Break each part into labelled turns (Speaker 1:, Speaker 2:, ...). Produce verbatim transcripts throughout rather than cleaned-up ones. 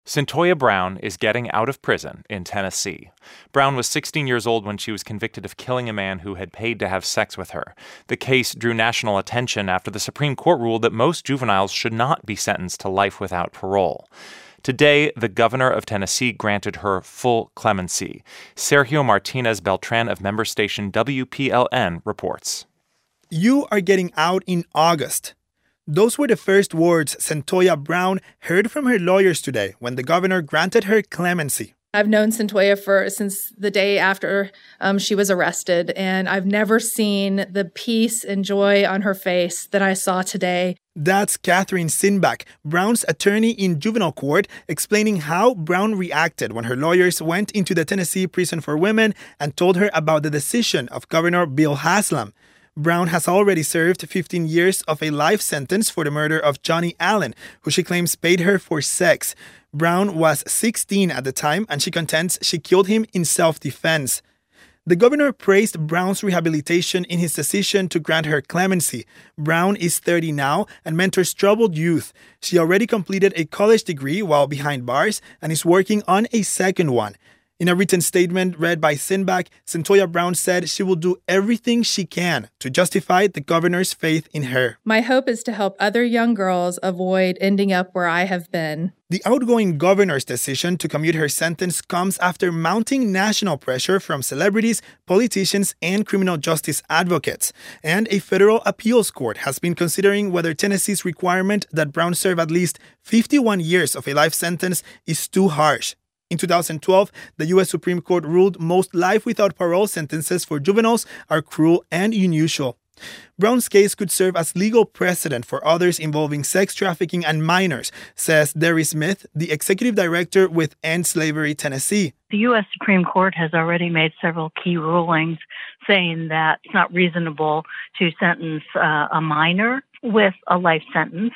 Speaker 1: Cyntoia Brown is getting out of prison in Tennessee. Brown was sixteen years old when she was convicted of killing a man who had paid to have sex with her. The case drew national attention after the Supreme Court ruled that most juveniles should not be sentenced to life without parole. Today, the governor of Tennessee granted her full clemency. Sergio Martinez Beltran of member station W P L N reports.
Speaker 2: You are getting out in August. Those were the first words Cyntoia Brown heard from her lawyers today when the governor granted her clemency.
Speaker 3: I've known Cyntoia for since the day after um, she was arrested, and I've never seen the peace and joy on her face that I saw today.
Speaker 2: That's Catherine Sinbach, Brown's attorney in juvenile court, explaining how Brown reacted when her lawyers went into the Tennessee Prison for Women and told her about the decision of Governor Bill Haslam. Brown has already served fifteen years of a life sentence for the murder of Johnny Allen, who she claims paid her for sex. Brown was sixteen at the time, and she contends she killed him in self-defense. The governor praised Brown's rehabilitation in his decision to grant her clemency. Brown is thirty now and mentors troubled youth. She already completed a college degree while behind bars and is working on a second one. In a written statement read by Sinbach, Cyntoia Brown said she will do everything she can to justify the governor's faith in her.
Speaker 3: My hope is to help other young girls avoid ending up where I have been.
Speaker 2: The outgoing governor's decision to commute her sentence comes after mounting national pressure from celebrities, politicians, and criminal justice advocates. And a federal appeals court has been considering whether Tennessee's requirement that Brown serve at least fifty-one years of a life sentence is too harsh. In two thousand twelve, the U S Supreme Court ruled most life without parole sentences for juveniles are cruel and unusual. Brown's case could serve as legal precedent for others involving sex trafficking and minors, says Derry Smith, the executive director with End Slavery Tennessee.
Speaker 4: The U S Supreme Court has already made several key rulings saying that it's not reasonable to sentence uh, a minor with a life sentence.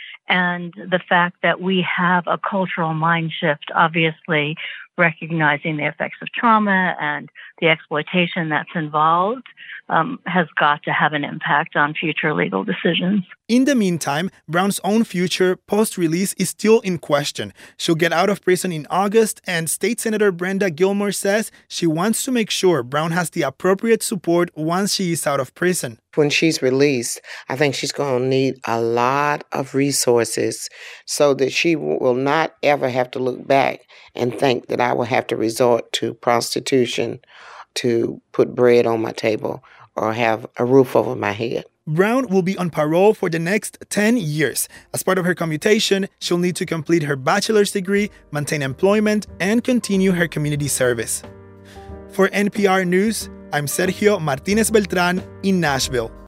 Speaker 4: And the fact that we have a cultural mind shift, obviously recognizing the effects of trauma and the exploitation that's involved, um, has got to have an impact on future legal decisions.
Speaker 2: In the meantime, Brown's own future post-release is still in question. She'll get out of prison in August, and State Senator Brenda Gilmore says she wants to make sure Brown has the appropriate support once she is out of prison.
Speaker 5: When she's released, I think she's going to need a lot of resources so that she will not ever have to look back and think that I will have to resort to prostitution to put bread on my table or have a roof over my head.
Speaker 2: Brown will be on parole for the next ten years. As part of her commutation, she'll need to complete her bachelor's degree, maintain employment, and continue her community service. For N P R News, I'm Sergio Martinez Beltran in Nashville.